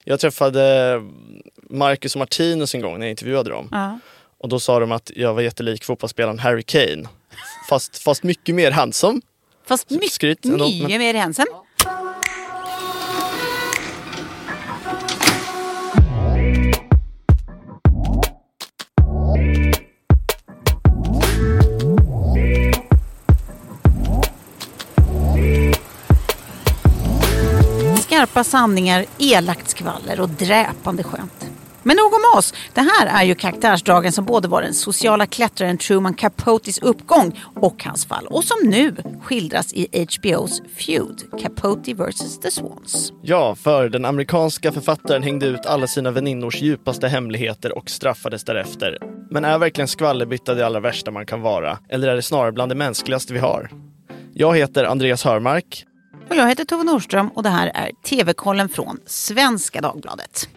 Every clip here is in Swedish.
Jag träffade Marcus och Martinus en gång när jag intervjuade dem. Ja. Och då sa de att jag var jättelik fotbollsspelaren Harry Kane. Fast mycket mer handsome. Fast mycket mer handsome. Skarpa sanningar, elakt skvaller och dräpande skämt. Men nog om oss. Det här är ju karaktärsdragen som både var den sociala klättraren Truman Capotes uppgång och hans fall. Och som nu skildras i HBOs Feud, Capote vs. The Swans. Ja, för den amerikanska författaren hängde ut alla sina väninnors djupaste hemligheter och straffades därefter. Men är verkligen skvallerbytta det allra värsta man kan vara? Eller är det snarare bland det mänskligaste vi har? Jag heter Andreas Hörmark. Och jag heter Tove Nordström och det här är TV-kollen från Svenska Dagbladet.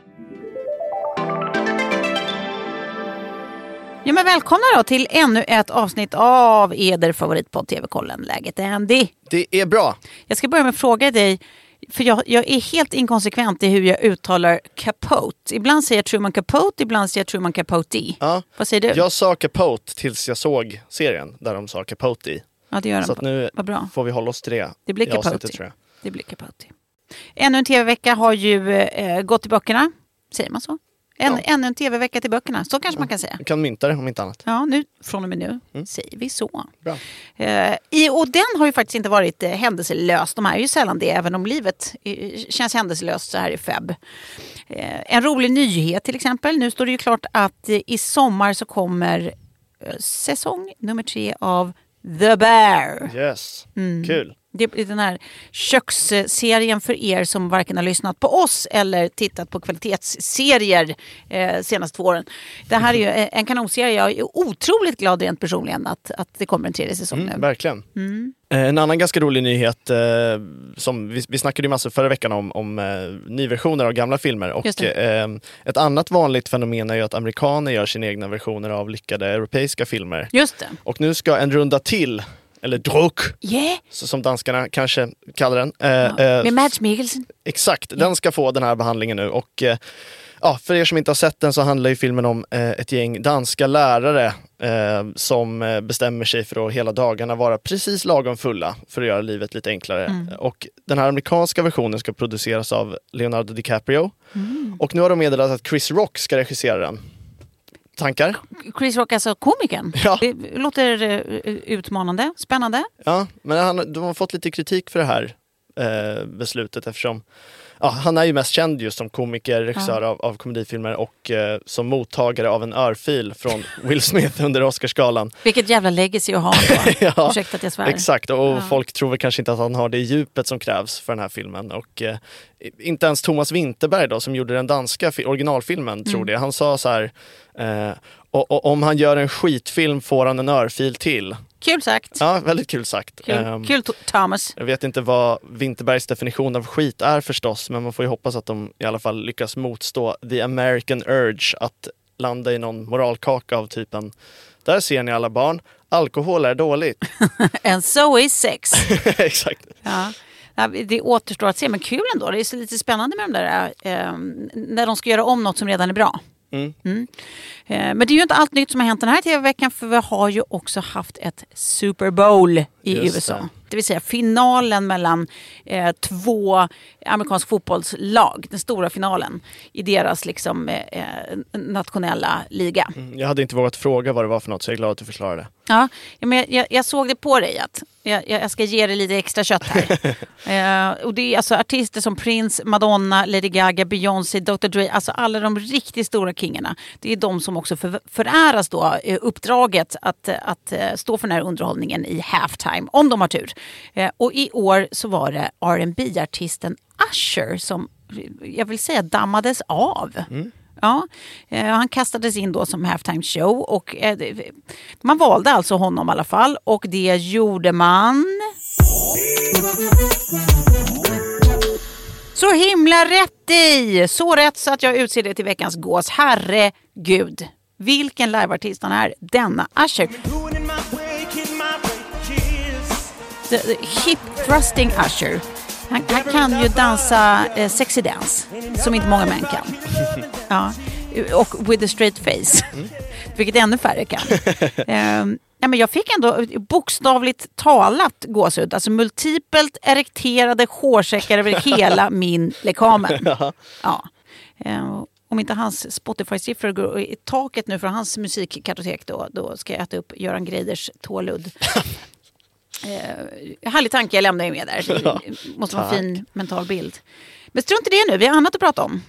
Ja, men välkomna då till ännu ett avsnitt av eder favoritpodd TV-kollen. Läget är Andy. Det är bra. Jag ska börja med att fråga dig, för jag är helt inkonsekvent i hur jag uttalar Capote. Ibland säger jag Truman Capote, ibland säger jag Truman Capote. Ja. Vad säger du? Jag sa Capote tills jag såg serien där de sa Capote. Ja, det gör de. Så att nu får vi hålla oss till det. Det blir Capote. Tror jag. Det blir Capote. Ännu en tv-vecka har ju gått i böckerna. Säger man så? Ännu en tv-vecka till böckerna. Så kanske man kan säga. Du kan mynta det om inte annat. Ja, från och med nu säger vi så. Bra. Och den har ju faktiskt inte varit händelselös. De är ju sällan det, även om livet känns händelselöst så här i feb. En rolig nyhet till exempel. Nu står det ju klart att i sommar så kommer säsong nummer 3 av The Bear. Yes, kul. Det är den här köksserien för er som varken har lyssnat på oss eller tittat på kvalitetsserier senaste 2 åren. Det här är ju en kanonserie. Jag är otroligt glad rent personligen att det kommer en 3:e säsong nu. Verkligen. En annan ganska rolig nyhet som vi snackade ju massor förra veckan om nyversioner av gamla filmer. Och ett annat vanligt fenomen är ju att amerikaner gör sina egna versioner av lyckade europeiska filmer. Just det. Och nu ska en runda till, eller druk, som danskarna kanske kallar den. Med Mads Mikkelsen. Exakt, den ska få den här behandlingen nu. Och för er som inte har sett den så handlar ju filmen om ett gäng danska lärare som bestämmer sig för att hela dagarna vara precis lagom fulla för att göra livet lite enklare. Och den här amerikanska versionen ska produceras av Leonardo DiCaprio. Och nu har de meddelat att Chris Rock ska regissera den. Tankar? Chris Rock, alltså komikern. Ja. Det låter utmanande, spännande. Ja, men de har fått lite kritik för det här beslutet eftersom han är ju mest känd just som komiker, regissör av komedifilmer och som mottagare av en örfil från Will Smith under Oscarsgalan. Vilket jävla legacy att ha då. Ursäkta att jag svär. Exakt, och folk tror väl kanske inte att han har det djupet som krävs för den här filmen. Och inte ens Thomas Vinterberg då, som gjorde den danska originalfilmen, tror det. Han sa så här, om han gör en skitfilm får han en örfil till. Kul sagt. Ja, väldigt kul sagt. Kul Thomas. Jag vet inte vad Vinterbergs definition av skit är förstås, men man får ju hoppas att de i alla fall lyckas motstå the American urge att landa i någon moralkaka av typen: där ser ni alla barn, alkohol är dåligt. And so is sex. Exakt. Ja. Det återstår att se, men kul ändå. Det är så lite spännande med de där när de ska göra om något som redan är bra. Men det är ju inte allt nytt som har hänt den här tv-veckan, för vi har ju också haft ett Super Bowl i USA. Det vill säga finalen mellan 2 amerikansk fotbollslag, den stora finalen i deras liksom nationella liga. Jag hade inte vågat fråga vad det var för något, så jag är glad att du förklarade. Ja, men jag såg det på dig att jag ska ge dig lite extra kött här. Och det är alltså artister som Prince, Madonna, Lady Gaga, Beyoncé, Dr. Dre, alltså alla de riktigt stora kingarna. Det är de som också föräras då uppdraget att stå för den här underhållningen i halftime, om de har tur. Och i år så var det R&B-artisten Usher som, jag vill säga, dammades av. Ja, han kastades in då som halftime show och man valde alltså honom i alla fall, och det gjorde man så himla rätt i. Så rätt så att jag utser det till veckans gås. Herregud, vilken liveartist han är, denna Usher. The hip thrusting Usher. Han kan ju dansa sexy dance, som inte många män kan. Ja. Och with a straight face, vilket ännu färre kan. Ja, men jag fick ändå bokstavligt talat gåshud. Alltså multipelt erekterade hårsäckar över hela min lekamen. Ja. Om inte hans Spotify-siffror går i taket nu för hans musikkartotek, då ska jag äta upp Göran Greiders tåludd. Härlig tanke jag lämnar med där. Det måste vara en fin mental bild. Men strunt i det nu, vi har annat att prata om.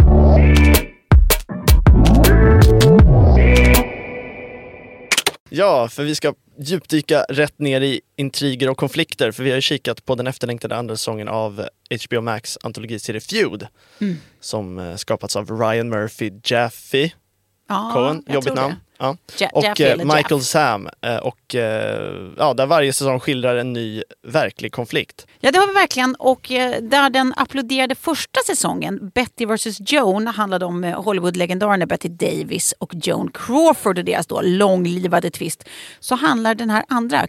Ja, för vi ska djupdyka rätt ner i intriger och konflikter. För vi har ju kikat på den efterlängtade andra säsongen av HBO Max antologiserie Feud. Som skapats av Ryan Murphy Jaffe Cohen, jobbigt namn. Ja. Och Michael Sam. Och där varje säsong skildrar en ny verklig konflikt. Ja, det var verkligen. Och där den applåderade första säsongen, Betty vs. Joan, handlade om Hollywood-legendarerna Betty Davis och Joan Crawford och deras då långlivade tvist. Så handlar den här andra,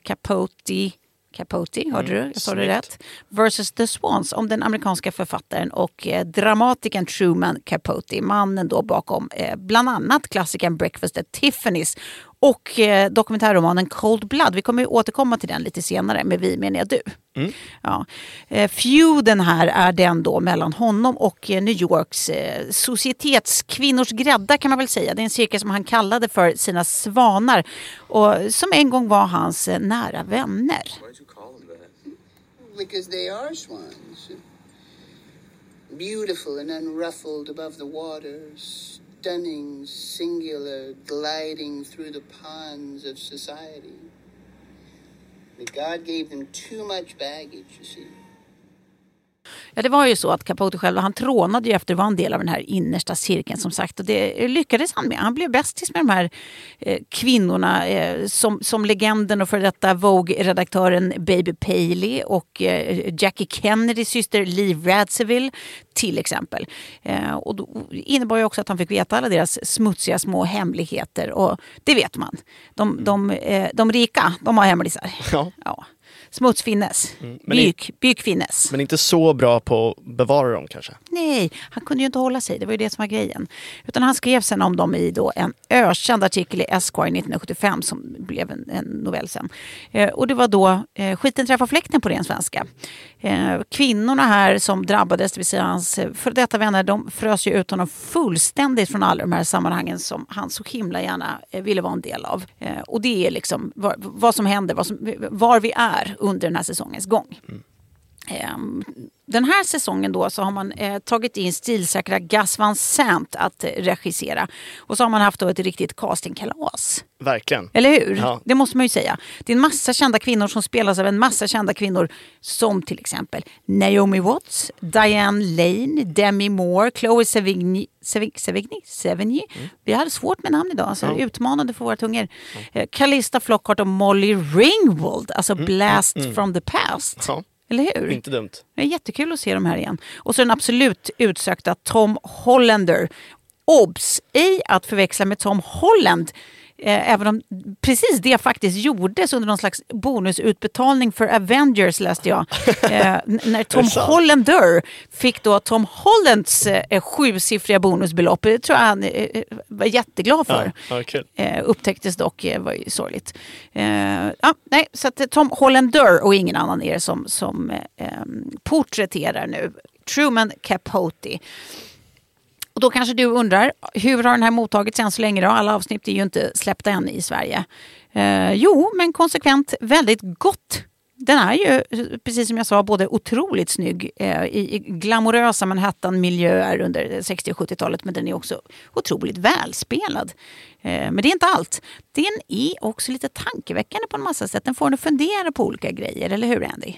Capote, hörde du? Jag sa det rätt. Versus The Swans, om den amerikanska författaren och dramatikern Truman Capote. Mannen då bakom bland annat klassikern Breakfast at Tiffany's och dokumentärromanen Cold Blood. Vi kommer ju återkomma till den lite senare, med vi menar jag du. Ja. Feuden här är den då mellan honom och New Yorks societetskvinnors grädda, kan man väl säga. Det är en cirkel som han kallade för sina svanar och som en gång var hans nära vänner. Because they are swans. Beautiful and unruffled above the water, stunning, singular, gliding through the ponds of society. But God gave them too much baggage, you see. Ja, det var ju så att Capote själv, han trånade ju efter att vara en del av den här innersta cirkeln som sagt. Och det lyckades han med. Han blev bästis med de här kvinnorna som legenden och för detta Vogue-redaktören Baby Paley och Jackie Kennedys syster Liv Radziwill till exempel. Och då innebar ju också att han fick veta alla deras smutsiga små hemligheter. Och det vet man. De rika, de har hemlisar. Ja. Smutsfinnes. Bykfinnes. Men inte så bra på att bevara dem kanske? Nej, han kunde ju inte hålla sig. Det var ju det som var grejen. Utan han skrev sen om dem i då en ökänd artikel i Esquire 1975 som blev en novell sen. Och det var då skiten träffar fläkten på ren svenska. Kvinnorna här som drabbades, det vill säga hans för detta vänner, de frös ju ut honom fullständigt från alla de här sammanhangen som han så himla gärna ville vara en del av. Och det är liksom vad som händer, var vi är under den här säsongens gång. Den här säsongen då så har man tagit in stilsäkra Gus Van Sant att regissera. Och så har man haft då ett riktigt castingkalas. Verkligen. Eller hur? Ja. Det måste man ju säga. Det är en massa kända kvinnor som spelas av en massa kända kvinnor som till exempel Naomi Watts, Diane Lane, Demi Moore, Chloe Sevigny. Vi hade svårt med namn idag, så utmanande för våra tungor. Calista Flockhart och Molly Ringwald, alltså Blast from the Past. Ja. Eller hur? Inte dumt. Det är jättekul att se dem här igen. Och så den absolut utsökta Tom Hollander. Obs! Ej att förväxla med Tom Holland. Även om precis det faktiskt gjordes under någon slags bonusutbetalning för Avengers, läste jag. När Tom Hollander fick då Tom Hollands 7-siffriga bonusbelopp. Det tror jag han var jätteglad för. Ja, cool. Upptäcktes dock, var ju sorgligt. Så att Tom Hollander och ingen annan är det som porträtterar nu Truman Capote. Och då kanske du undrar, hur har den här mottagits än så länge då? Alla avsnitt är ju inte släppta än i Sverige. Jo, men konsekvent väldigt gott. Den är ju, precis som jag sa, både otroligt snygg i glamorösa Manhattan-miljöer under 60- och 70-talet, men den är också otroligt välspelad. Men det är inte allt. Den är också lite tankeväckande på en massa sätt. Den får en att fundera på olika grejer, eller hur Andy?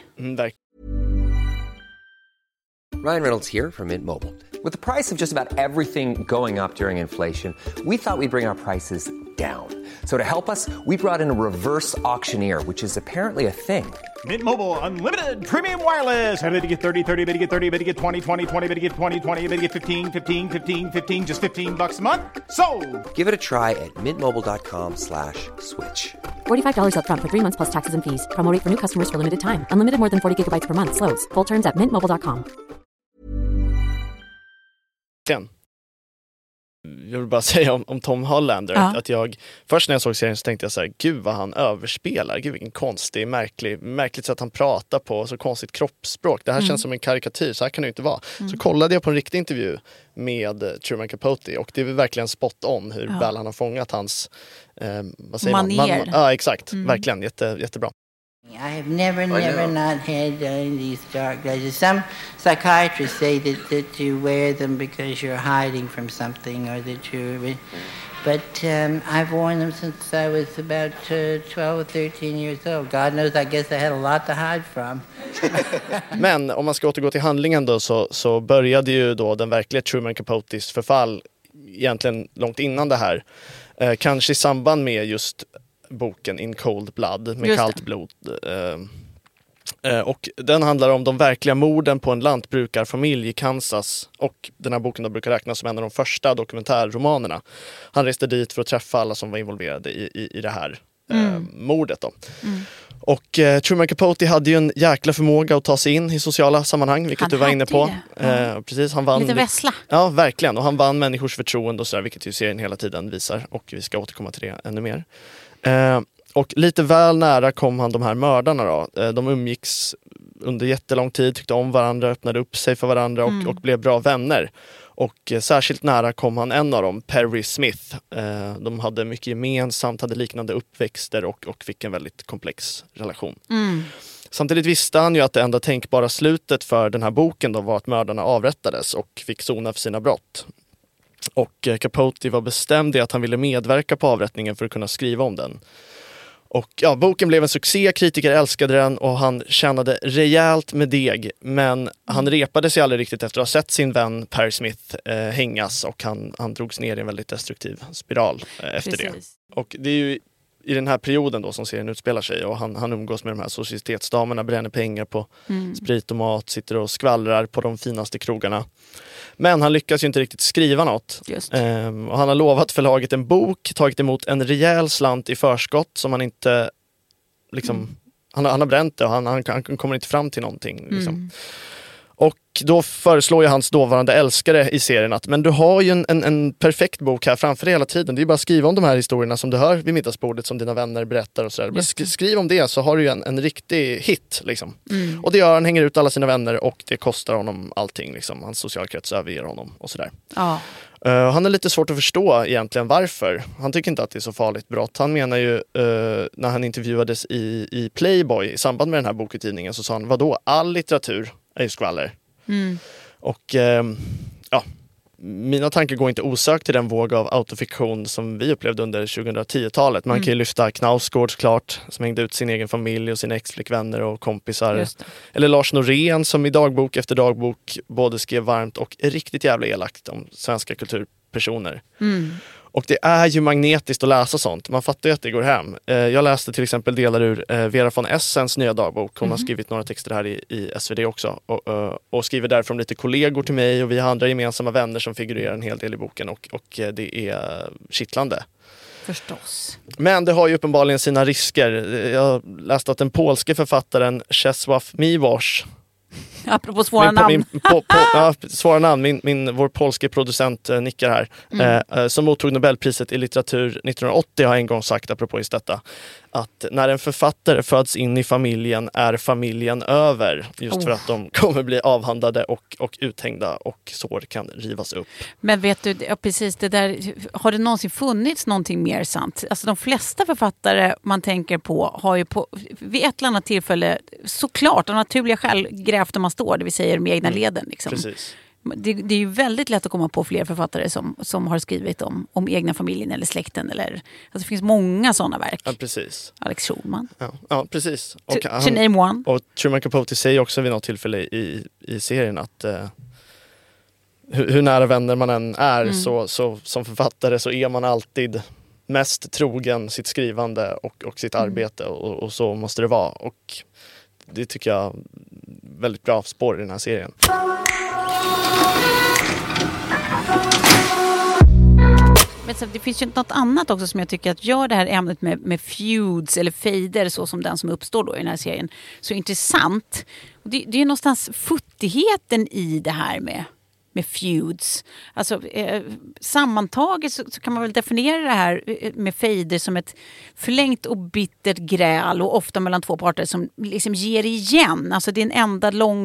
Ryan Reynolds here from Mint Mobile. With the price of just about everything going up during inflation, we thought we'd bring our prices down. So to help us, we brought in a reverse auctioneer, which is apparently a thing. Mint Mobile Unlimited Premium Wireless. How to get 30, 30, bit to get 30, bit to get 20, 20, 20, bit to get 20, 20, bit to get 15, 15, 15, 15, just $15 a month? Sold! Give it a try at mintmobile.com/switch. $45 up front for 3 months plus taxes and fees. Promo rate for new customers for limited time. Unlimited more than 40 gigabytes per month. Slows full terms at mintmobile.com. Jag vill bara säga om Tom Hollander att jag först när jag såg serien så tänkte jag så här, gud vad han överspelar, gud vilken konstig, märkligt sätt han pratar på, så konstigt kroppsspråk. Det här känns som en karikatyr, så här kan det inte vara. Så kollade jag på en riktig intervju med Truman Capote och det är verkligen spot on hur väl han har fångat hans vad säger manér. Ja, exakt. Verkligen, jättebra. I have never not had these dark glasses. Some psychiatrists say that you wear them because you're hiding from something or that you're... But I've worn them since I was about 12 or 13 years old. God knows, I guess I had a lot to hide from. Men om man ska återgå till handlingen då så började ju då den verkliga Truman Capotes förfall egentligen långt innan det här. Kanske i samband med just boken In Cold Blood, med kallt blod. Och den handlar om de verkliga morden på en lantbrukarfamilj i Kansas, och den här boken då brukar räknas som en av de första dokumentärromanerna. Han reste dit för att träffa alla som var involverade i det här mordet då. Och Truman Capote hade ju en jäkla förmåga att ta sig in i sociala sammanhang, vilket du var inne på. Precis, han vann lite vässla. Ja, verkligen. Och han vann människors förtroende och sådär, vilket ju serien hela tiden visar. Och vi ska återkomma till det ännu mer. Och lite väl nära kom han de här mördarna då. De umgicks under jättelång tid, tyckte om varandra, öppnade upp sig för varandra och blev bra vänner. Och särskilt nära kom han en av dem, Perry Smith. De hade mycket gemensamt, hade liknande uppväxter och fick en väldigt komplex relation. Samtidigt visste han ju att det enda tänkbara slutet för den här boken då var att mördarna avrättades och fick sona för sina brott. Och Capote var bestämd i att han ville medverka på avrättningen för att kunna skriva om den. Och ja, boken blev en succé, kritiker älskade den och han tjänade rejält med deg. Men han repade sig aldrig riktigt efter att ha sett sin vän Perry Smith hängas, och han drogs ner i en väldigt destruktiv spiral efter det. Och det är ju i den här perioden då som serien utspelar sig, och han umgås med de här societetsdamerna, bränner pengar på sprit och mat, sitter och skvallrar på de finaste krogarna. Men han lyckas ju inte riktigt skriva något. Och han har lovat förlaget en bok, tagit emot en rejäl slant i förskott som han inte liksom, han har bränt det och han kommer inte fram till någonting liksom. Och då föreslår ju hans dåvarande älskare i serien att men du har ju en perfekt bok här framför dig hela tiden. Det är ju bara att skriva om de här historierna som du hör vid middagsbordet som dina vänner berättar och sådär. Skriv om det så har du ju en riktig hit liksom. Och det gör han, hänger ut alla sina vänner och det kostar honom allting liksom. Hans socialkrets överger honom och sådär. Han är lite svårt att förstå egentligen varför. Han tycker inte att det är så farligt brott. Han menar ju när han intervjuades i Playboy i samband med den här bokutgivningen så sa han, vadå, all litteratur är ju skvaller. Och ja, mina tankar går inte osökt till den våg av autofiktion som vi upplevde under 2010-talet. Man kan ju lyfta Knausgård klart, som hängde ut sin egen familj och sina ex-flickvänner och kompisar. Eller Lars Norén som i dagbok efter dagbok både skrev varmt och riktigt jävla elakt om svenska kulturpersoner. Och det är ju magnetiskt att läsa sånt. Man fattar ju att det går hem. Jag läste till exempel delar ur Vera von Essens nya dagbok. Hon har skrivit några texter här i SvD också. Och skriver därifrån lite kollegor till mig. Och vi har andra gemensamma vänner som figurerar en hel del i boken. Och det är kittlande. Förstås. Men det har ju uppenbarligen sina risker. Jag läste att den polske författaren Czesław Miłosz, apropå svåra namn. Svåra namn. Vår polske producent nickar här. Som mottog Nobelpriset i litteratur 1980 har en gång sagt, apropå just detta, att när en författare föds in i familjen är familjen över. Just för att de kommer bli avhandlade och uthängda och sår kan rivas upp. Men vet du, precis det där, har det någonsin funnits någonting mer sant? Alltså de flesta författare man tänker på har ju vid ett eller annat tillfälle såklart av naturliga skäl grävt där man står, det vill säga med egna leden. Liksom. Precis. Det är ju väldigt lätt att komma på fler författare som har skrivit om egna familjen eller släkten. Alltså det finns många sådana verk. Ja, precis. Alex Schulman. Ja precis. Och Truman Capote säger också vid något tillfälle i serien att hur nära vänner man än är så som författare så är man alltid mest trogen sitt skrivande och sitt arbete och så måste det vara. Och det tycker jag väldigt bra spår i den här serien. Men så, det finns ju något annat också som jag tycker att gör det här ämnet med feuds eller fejder så som den som uppstår då i den här serien så intressant. Och det är någonstans futtigheten i det här med feuds. Alltså sammantaget så kan man väl definiera det här med fejder som ett förlängt och bittert gräl och ofta mellan två parter som liksom ger igen. Alltså det är en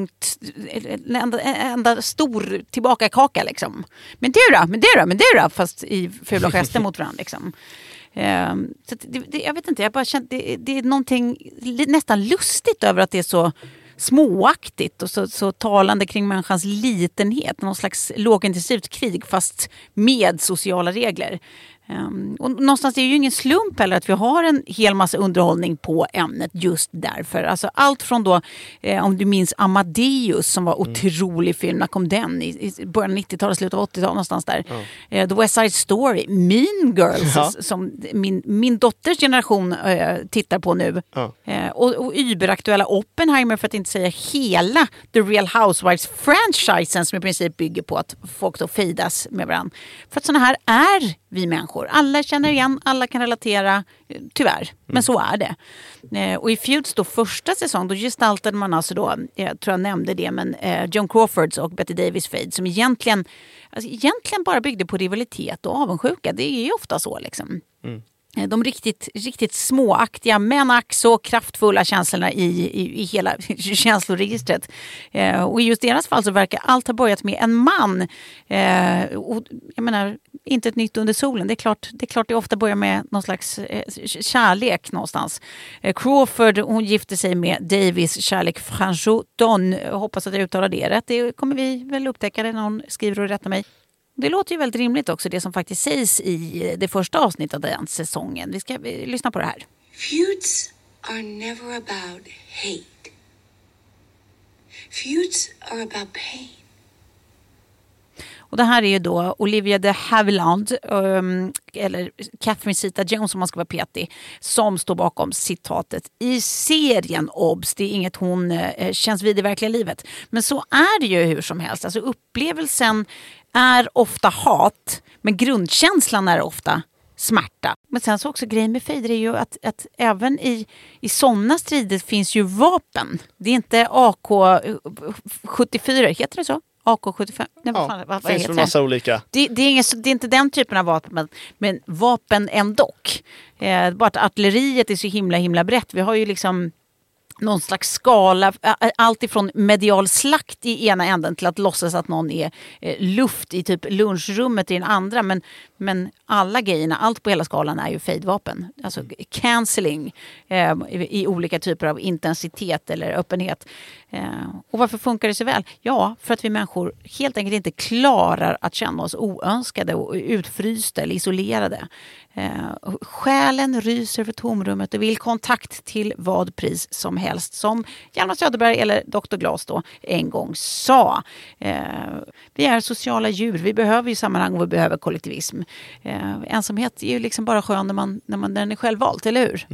enda stor tillbakakaka liksom. Men du då, fast i fula gester mot varandra liksom. Så jag vet inte, jag bara känt det är någonting nästan lustigt över att det är så småaktigt och så talande kring människans litenhet. Någon slags lågintensivt krig fast med sociala regler. Och någonstans är det ju ingen slump heller att vi har en hel massa underhållning på ämnet just därför. Alltså allt från då, om du minns Amadeus som var otrolig film, när kom den? I början av 90-talet, slutet av 80-talet någonstans där. The West Side Story, Mean Girls som min dotters generation tittar på nu. Och überaktuella Oppenheimer, för att inte säga hela The Real Housewives-franchisen som i princip bygger på att folk då fejdas med varandra. För att sådana här är vi människor. Alla känner igen, alla kan relatera, tyvärr. Men så är det. Och i Feuds då första säsong, då gestaltade man alltså då, jag tror jag nämnde det, men Joan Crawfords och Betty Davis feud som egentligen bara byggde på rivalitet och avundsjuka. Det är ju ofta så liksom. De riktigt småaktiga men ack så kraftfulla känslorna i hela känsloregistret. Och i just deras fall så verkar allt ha börjat med en man. Och jag menar, inte ett nytt under solen. Det är klart det ofta börjar med någon slags kärlek någonstans. Crawford, hon gifte sig med Davis kärlek Franchot-Don. Hoppas att jag uttalar det rätt. Det kommer vi väl upptäcka när någon skriver och rättar mig. Det låter ju väldigt rimligt också, det som faktiskt sägs i det första avsnittet av den säsongen. Vi ska lyssna på det här. Feuds are never about hate. Feuds are about pain. Och det här är ju då Olivia de Havilland, eller Catherine Zeta-Jones om man ska vara petig, som står bakom citatet i serien obs. Det är inget hon känns vid i verkliga livet. Men så är det ju hur som helst. Alltså upplevelsen är ofta hat, men grundkänslan är ofta smärta. Men sen så också grejen med fejder är ju att även i sådana strider finns ju vapen. Det är inte AK-74, heter det så? AK-75? Nej, vad finns det en massa olika. Det är inte den typen av vapen, men vapen ändå. Bara att artilleriet är så himla brett. Vi har ju liksom någon slags skala, allt ifrån medial slakt i ena änden till att låtsas att någon är luft i typ lunchrummet i den andra. Men alla grejerna, allt på hela skalan är ju fejdvapen. Alltså cancelling i olika typer av intensitet eller öppenhet. Och varför funkar det så väl? Ja, för att vi människor helt enkelt inte klarar att känna oss oönskade och utfrysta eller isolerade. Själen ryser för tomrummet och vill kontakt till vad pris som helst, som Hjalmar Söderberg eller Dr. Glas då en gång sa. Vi är sociala djur, vi behöver ju sammanhang och vi behöver kollektivism. Ensamhet är ju liksom bara skön när den är självvalt, eller hur?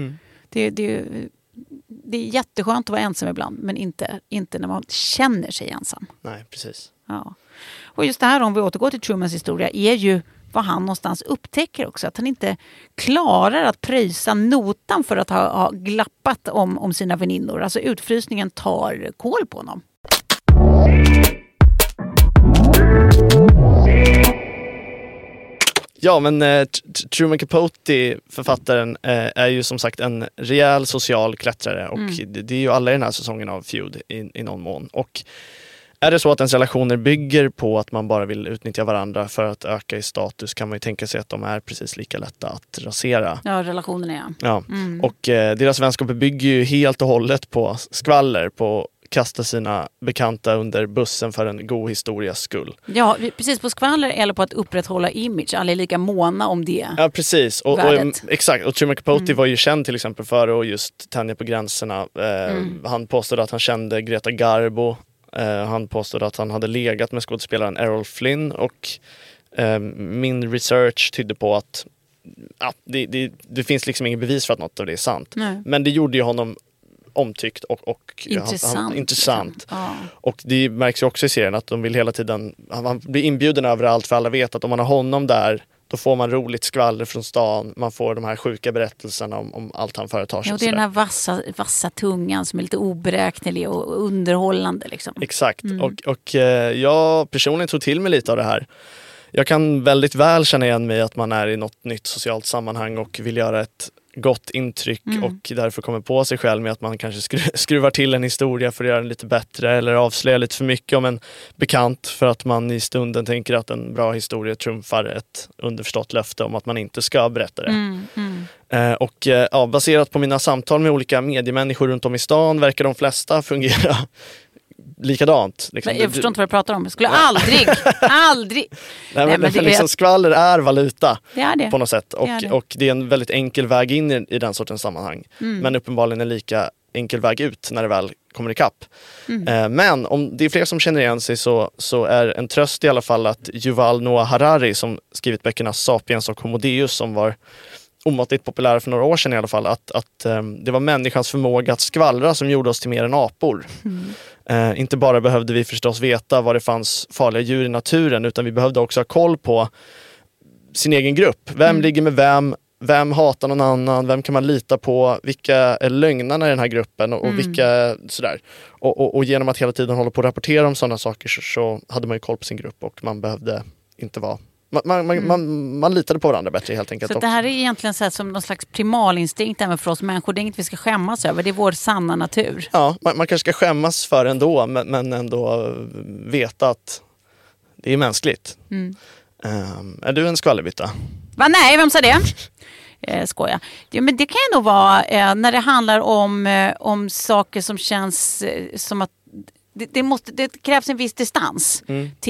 Det är jätteskönt att vara ensam ibland, men inte när man känner sig ensam. Nej, precis. Ja. Och just det här, om vi återgår till Trumans historia, är ju vad han någonstans upptäcker också. Att han inte klarar att pröjsa notan för att ha glappat om sina väninnor. Alltså utfrysningen tar kål på honom. Ja, men Truman Capote, författaren, är ju som sagt en rejäl social klättrare. Och det är ju alla i den här säsongen av Feud i någon mån. Och är det så att ens relationer bygger på att man bara vill utnyttja varandra för att öka i status, kan man ju tänka sig att de är precis lika lätta att rasera. Ja, relationerna är. Ja. Och deras vänskaper bygger ju helt och hållet på skvaller, på kasta sina bekanta under bussen för en god historias skull. Ja, precis, på skvaller eller på att upprätthålla image. Alla är lika måna om det. Ja, precis. Och exakt. Och Truman Capote var ju känd till exempel för att just tänja på gränserna. Han påstod att han kände Greta Garbo. Han påstod att han hade legat med skådespelaren Errol Flynn. Och min research tydde på att det finns liksom ingen bevis för att något av det är sant. Nej. Men det gjorde ju honom omtyckt och intressant. Ja. Och det märks ju också i serien att de vill hela tiden, han blir inbjuden överallt, för alla vet att om man har honom där, då får man roligt skvaller från stan, man får de här sjuka berättelserna om allt han företar sig. Ja, och det är den här vassa tungan som är lite oberäknelig och underhållande liksom. Exakt, och jag personligen tog till mig lite av det här. Jag kan väldigt väl känna igen mig att man är i något nytt socialt sammanhang och vill göra ett gott intryck och därför kommer på sig själv med att man kanske skruvar till en historia för att göra den lite bättre eller avslöja lite för mycket om en bekant för att man i stunden tänker att en bra historia trumfar ett underförstått löfte om att man inte ska berätta det. Och baserat på mina samtal med olika mediemänniskor runt om i stan verkar de flesta fungera likadant. Liksom. Jag förstår inte vad du pratar om. Jag skulle aldrig. Nej, men liksom skvaller är valuta det är det. På något sätt. Och det är en väldigt enkel väg in i den sortens sammanhang. Men uppenbarligen en lika enkel väg ut när det väl kommer ikapp. Men om det är fler som känner igen sig så är en tröst i alla fall att Yuval Noah Harari, som skrivit böckerna Sapiens och Homo Deus, som var omåttligt populära för några år sedan i alla fall, att det var människans förmåga att skvallra som gjorde oss till mer än apor. Inte bara behövde vi förstås veta vad det fanns farliga djur i naturen, utan vi behövde också ha koll på sin egen grupp. Vem ligger med vem hatar någon annan, vem kan man lita på, vilka är lögnarna i den här gruppen och vilka sådär. Och genom att hela tiden hålla på och rapportera om sådana saker så hade man ju koll på sin grupp och man behövde inte vara... Man litade på varandra bättre helt enkelt. Så det här är egentligen så här som någon slags primalinstinkt även för oss människor. Det är inget vi ska skämmas över, det är vår sanna natur. Ja, man kanske ska skämmas för ändå, men ändå veta att det är mänskligt. Är du en skvallerbytta? Va, nej, vem sa det? Skoja. Men det kan ju nog vara när det handlar om saker som känns som att det krävs en viss distans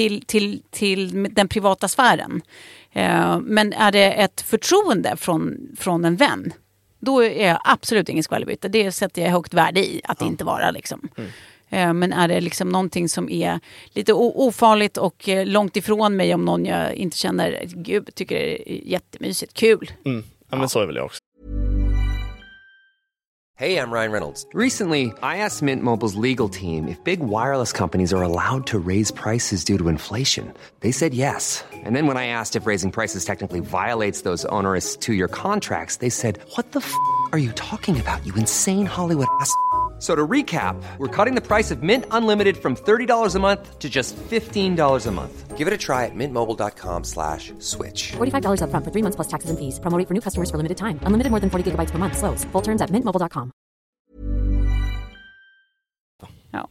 till den privata sfären. Men är det ett förtroende från en vän, då är jag absolut ingen skvallerbytta. Det sätter jag högt värde i att inte vara liksom. Men är det liksom någonting som är lite ofarligt och långt ifrån mig, om någon jag inte känner, gud, tycker det är jättemysigt, kul. Ja, men så är väl jag också. Hey, I'm Ryan Reynolds. Recently, I asked Mint Mobile's legal team if big wireless companies are allowed to raise prices due to inflation. They said yes. And then when I asked if raising prices technically violates those onerous 2-year contracts, they said, "What the f*** are you talking about, you insane Hollywood ass?" So to recap, we're cutting the price of Mint Unlimited from $30 a month to just $15 a month. Give it a try at mintmobile.com/switch. $45 up front for 3 months plus taxes and fees. Promo rate for new customers for limited time. Unlimited more than 40 gigabytes per month. Slows full terms at mintmobile.com. Ja.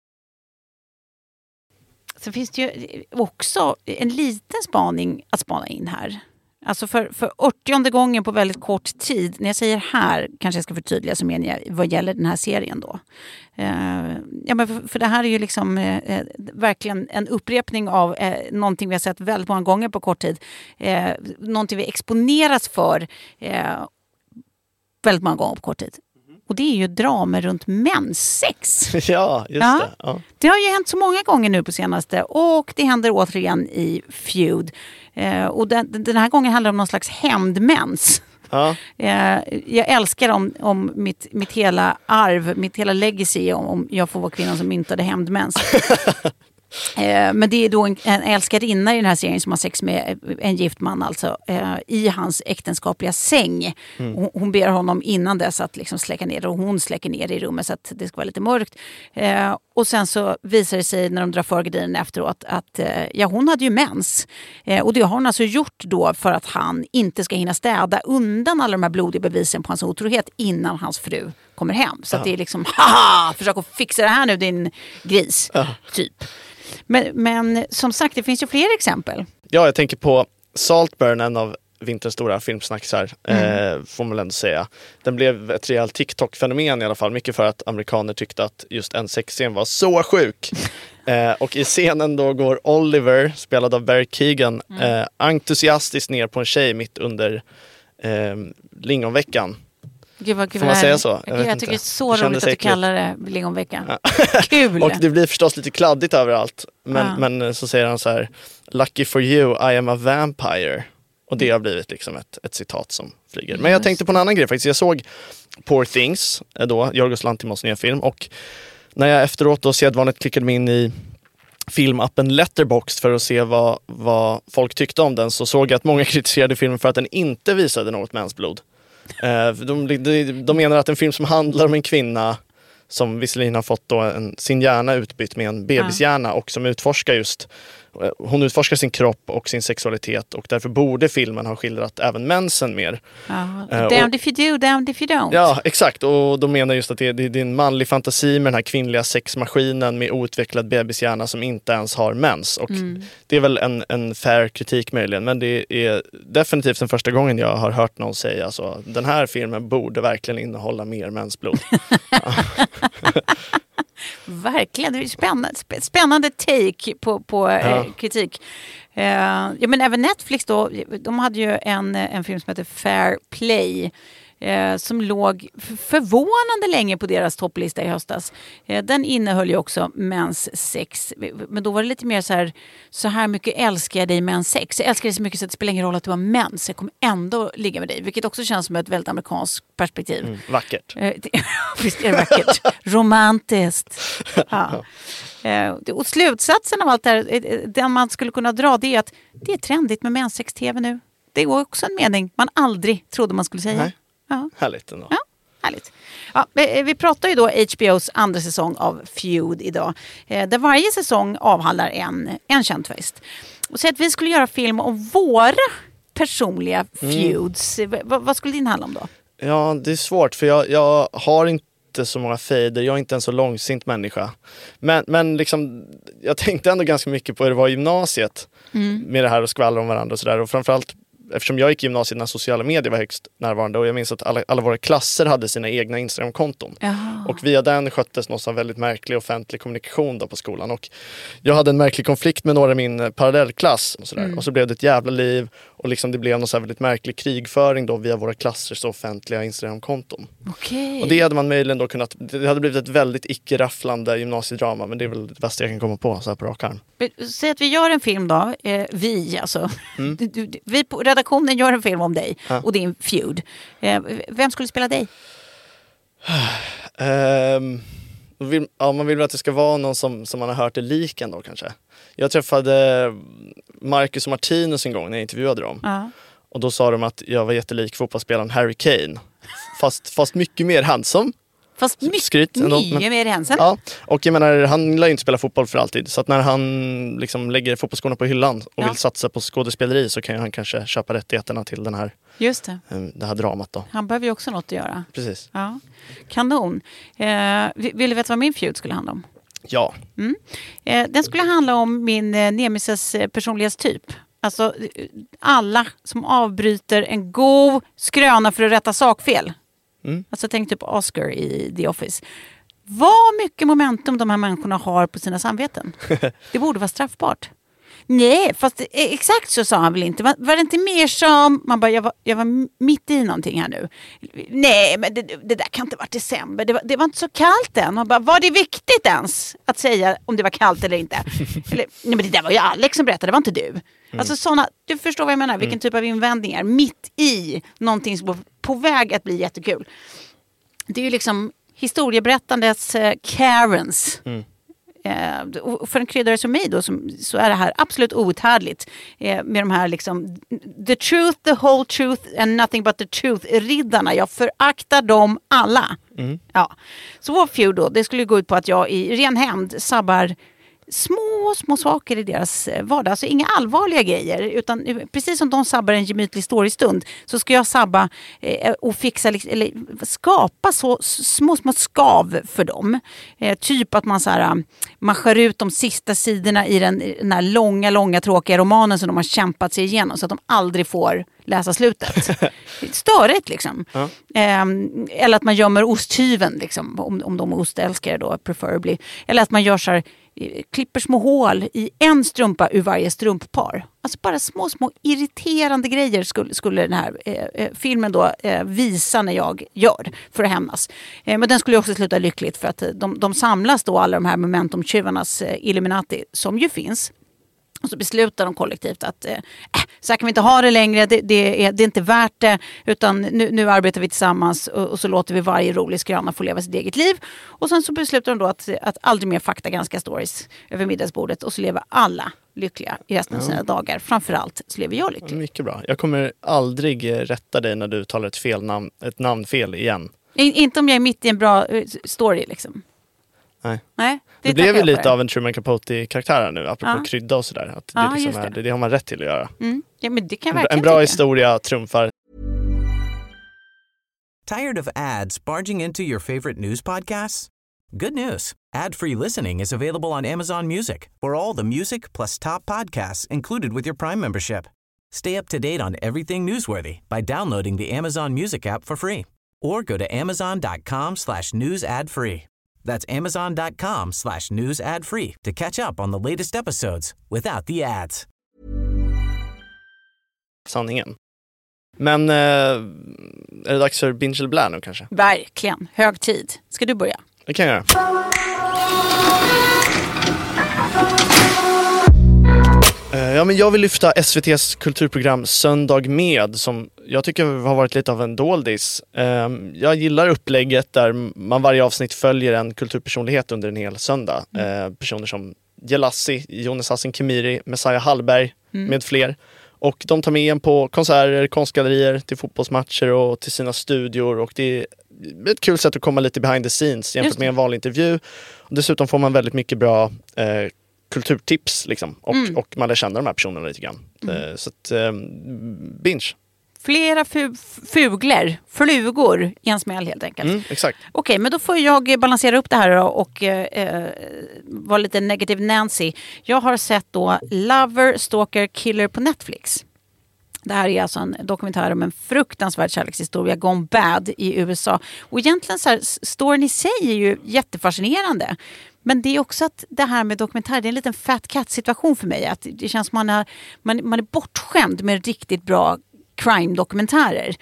Så finns det ju också en liten spaning att spana in här. Alltså för 80:e gången på väldigt kort tid. När jag säger här kanske jag ska förtydliga, så menar jag vad gäller den här serien då. Ja, men för det här är ju liksom verkligen en upprepning av någonting vi har sett väldigt många gånger på kort tid. Någonting vi exponeras för väldigt många gånger på kort tid. Och det är ju drama runt menssex. Ja, just det. Ja. Det har ju hänt så många gånger nu på senaste. Och det händer återigen i Feud. Och den här gången handlar det om någon slags hämndmens. Ja. Jag älskar om mitt hela arv, mitt hela legacy, om jag får vara kvinnan som myntade hämndmens. Men det är då en älskarinna i den här serien som har sex med en gift man, alltså i hans äktenskapliga säng. Hon ber honom innan dess att liksom släcka ner, och hon släcker ner i rummet så att det ska vara lite mörkt. Och sen så visar det sig när de drar för gardinen efteråt att hon hade ju mens. Och det har hon alltså gjort då för att han inte ska hinna städa undan alla de här blodiga bevisen på hans otrohet innan hans fru kommer hem. Så att det är liksom, haha, försök att fixa det här nu, din gris, typ. Men som sagt, det finns ju fler exempel. Ja, jag tänker på Saltburn, en av vinterns stora filmsnacksar, får man ändå säga. Den blev ett rejält TikTok-fenomen i alla fall. Mycket för att amerikaner tyckte att just en sexscen var så sjuk. Och i scenen då går Oliver, spelad av Barry Keoghan, entusiastiskt ner på en tjej mitt under lingonveckan. Får man säga så? Jag tycker det är så roligt att du kallar det lingonveckan. Kul! Och det blir förstås lite kladdigt överallt. Men så säger han så här: "Lucky for you, I am a vampire." Och det har blivit liksom ett citat som flyger. Men jag tänkte på en annan grej faktiskt. Jag såg Poor Things, då, Yorgos Lanthimos nya film. Och när jag efteråt då sedvanligt klickade mig in i filmappen Letterboxd för att se vad folk tyckte om den, så såg jag att många kritiserade filmen för att den inte visade något mensblod. De menar att en film som handlar om en kvinna som visserligen har fått då sin hjärna utbytt med en bebishjärna och som hon utforskar sin kropp och sin sexualitet, och därför borde filmen ha skildrat även mensen mer. Damned if you do, damned if you don't. Ja, exakt. Och de menar just att det är en manlig fantasi med den här kvinnliga sexmaskinen med outvecklad bebishjärna som inte ens har mens. Och det är väl en fair kritik möjligen, men det är definitivt den första gången jag har hört någon säga så. Den här filmen borde verkligen innehålla mer mensblod. Verkligen, det är spännande take på kritik. Men även Netflix då, de hade ju en film som heter Fair Play som låg förvånande länge på deras topplista i höstas. Den innehöll ju också menssex, men då var det lite mer så här mycket älskar jag dig menssex. Jag älskar dig så mycket så att det spelar ingen roll att du har mens. Jag kommer ändå ligga med dig, vilket också känns som ett väldigt amerikanskt perspektiv. Vackert. Visst är det vackert. Romantiskt. Ja. Och slutsatsen av allt det här, den man skulle kunna dra, det är att det är trendigt med menssex-tv nu. Det är också en mening man aldrig trodde man skulle säga. Nej. Ja. Härligt ändå. Ja, härligt. Ja, vi pratar ju då HBOs andra säsong av Feud idag. Där varje säsong avhandlar en känd twist. Och så att vi skulle göra film om våra personliga feuds. Vad skulle din handla om då? Ja, det är svårt för jag har inte så många fejder. Jag är inte en så långsint människa. Men liksom, jag tänkte ändå ganska mycket på hur det var i gymnasiet. Med det här och skvallra om varandra och sådär. Och framförallt eftersom jag gick i gymnasiet när sociala medier var högst närvarande, och jag minns att alla våra klasser hade sina egna Instagram-konton. Och via den sköttes något som väldigt märklig offentlig kommunikation då på skolan. Och jag hade en märklig konflikt med några i min parallellklass och sådär. Och så blev det ett jävla liv, och liksom det blev någon så här väldigt märklig krigföring då via våra klassers offentliga Instagram-konton. Okay. Och det hade man möjligen då kunnat, det hade blivit ett väldigt icke-rafflande gymnasiedrama, men det är väl det bästa jag kan komma på så här på rak arm. Säg att vi gör en film då, vi på redaktionen gör en film om dig och din feud. Vem skulle spela dig? Man vill väl att det ska vara någon som man har hört det liken då kanske. Jag träffade Marcus och Martinus en gång när jag intervjuade dem. Och då sa de att jag var jättelik fotbollsspelaren Harry Kane. Fast mycket mer handsome. Fast mycket mer handsome. Ja, och jag menar, han lär ju inte spela fotboll för alltid. Så att när han liksom lägger fotbollsskorna på hyllan och vill satsa på skådespeleri, så kan han kanske köpa rättigheterna till den här, just det här dramat då. Han behöver ju också något att göra. Precis. Ja. Kanon. Vill du veta vad min feud skulle handla om? Ja. Den skulle handla om min nemesis personlighetstyp. Alltså alla som avbryter en god skröna för att rätta sakfel. Alltså tänk typ Oscar i The Office. Vad mycket momentum de här människorna har på sina samveten. Det borde vara straffbart. Nej, fast exakt så sa han väl inte. Var det inte mer som... Man bara, jag var mitt i någonting här nu. Nej, men det där kan inte vara december. Det var inte så kallt än. Man bara, var det viktigt ens att säga om det var kallt eller inte? Eller, nej, men det där var ju Alex som berättade, det var inte du. Alltså sådana, du förstår vad jag menar. Vilken typ av invändningar. Mitt i någonting som var på väg att bli jättekul. Det är ju liksom historieberättandets Karens. Och för en kryddare som mig då, så är det här absolut outhärdligt med de här liksom the truth, the whole truth and nothing but the truth riddarna. Jag föraktar dem alla. Ja. Så vår feud då, det skulle gå ut på att jag i ren hämnd sabbar små saker i deras vardag. Alltså inga allvarliga grejer, utan precis som de sabbar en gemytlig story-stund, så ska jag sabba och fixa eller skapa så små skav för dem. Typ att man så här, man skär ut de sista sidorna i den här långa tråkiga romanen som de har kämpat sig igenom, så att de aldrig får läsa slutet. Störigt liksom. Eller att man gömmer osthyveln liksom, om de är ostälskare då, preferably. Eller att man gör så här, klipper små hål i en strumpa ur varje strumppar. Alltså bara små irriterande grejer skulle den här filmen då visa när jag gör för att hämnas. Men den skulle också sluta lyckligt, för att de samlas då, alla de här momentumtjuvarnas Illuminati som ju finns. Och så beslutar de kollektivt att så här kan vi inte ha det längre, det är inte värt det, utan nu arbetar vi tillsammans och så låter vi varje rolig skröna få leva sitt eget liv. Och sen så beslutar de då att aldrig mer faktagranska stories över middagsbordet, och så lever alla lyckliga i resten av sina dagar. Framförallt så lever jag lycklig. Mycket bra. Jag kommer aldrig rätta dig när du talar ett namnfel igen. Inte om jag är mitt i en bra story liksom. Nej. Det blev ju lite av en Truman Capote-karaktär nu, apropå krydda och sådär. Att det, liksom det har man rätt till att göra. Ja, men det kan verkligen en bra historia trumfar. Tired of ads barging into your favorite news podcasts? Good news. Ad-free listening is available on Amazon Music for all the music plus top podcasts included with your Prime membership. Stay up to date on everything newsworthy by downloading the Amazon Music app for free or go to amazon.com/news ad free. That's amazon.com/news ad free to catch up on the latest episodes without the ads. Sanningen. Men är det dags för Binge eller Blä nu kanske? Verkligen. Hög tid. Ska du börja? Det kan jag göra. Ja, men jag vill lyfta SVT:s kulturprogram Söndag med, som jag tycker har varit lite av en doldis. Jag gillar upplägget där man varje avsnitt följer en kulturpersonlighet under en hel söndag. Personer som Jelassi, Jonas Hassan Khemiri, Messiah Hallberg med fler. Och de tar med en på konserter, konstgallerier, till fotbollsmatcher och till sina studior. Och det är ett kul sätt att komma lite behind the scenes jämfört med en vanlig intervju. Och dessutom får man väldigt mycket bra kulturtips liksom. Och man lär känna de här personerna lite grann. Så att, binge. Flera flugor i en smäll helt enkelt. Exakt. Okej, men då får jag balansera upp det här då och vara lite negative Nancy. Jag har sett då Lover, Stalker, Killer på Netflix. Det här är alltså en dokumentär om en fruktansvärd kärlekshistoria gone bad i USA. Och egentligen så här, storyn i sig är ju jättefascinerande. Men det är också att det här med dokumentär, det är en liten fat cat-situation för mig. Att det känns som man är bortskämd med riktigt bra crime-dokumentärer.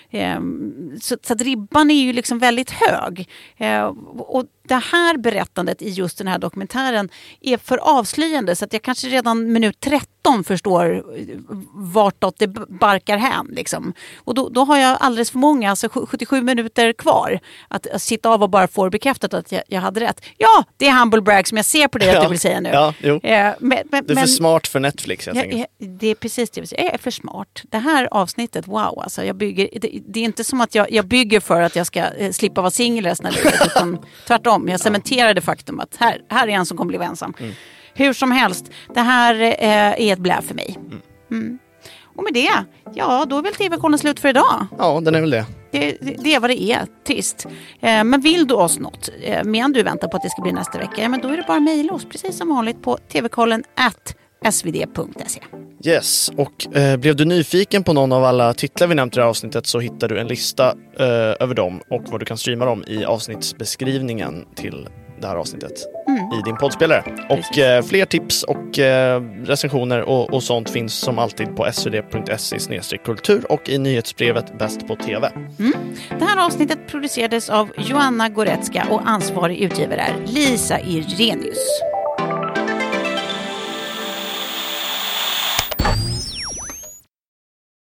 Så att ribban är ju liksom väldigt hög. Och det här berättandet i just den här dokumentären är för avslöjande, så att jag kanske redan minut 13 förstår vartåt det barkar hän. Liksom. Och då har jag alldeles för många, alltså 77 minuter kvar att sitta av och bara få bekräftat att jag hade rätt. Ja, det är humble brag som jag ser på dig att du vill säga nu. Ja, jo. Det är för smart för Netflix, jag tänker. Det är precis det. Jag är för smart. Det här avsnittet, wow, alltså det är inte som att jag bygger för att jag ska slippa vara singel resten av livet, utan tvärtom. Jag cementerar det faktum att här är en som kommer bli ensam. Hur som helst, det här är ett blä för mig. Och med det, ja, då är väl TV-kollen slut för idag. Ja, den är väl det. Det är vad det är, trist. Men vill du oss något, medan du väntar på att det ska bli nästa vecka, men då är det bara att mejla oss precis som vanligt på tvkollen@svd.se. Yes, och blev du nyfiken på någon av alla titlar vi nämnt i det här avsnittet, så hittar du en lista över dem och vad du kan streama dem i avsnittsbeskrivningen till det här avsnittet i din poddspelare. Och fler tips och recensioner och sånt finns som alltid på svd.se/kultur och i nyhetsbrevet Bäst på TV. Det här avsnittet producerades av Joanna Goretzka och ansvarig utgivare är Lisa Irenius.